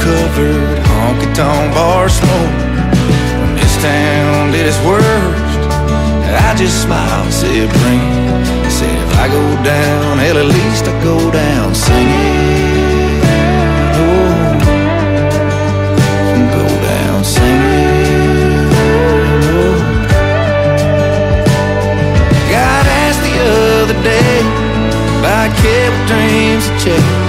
covered honky-tonk bar smoke. When this town did its worst, I just smiled, said bring it. Said if I go down, hell at least I go down singing. Oh, go down singing. Oh. Got asked the other day if I kept dreams to check.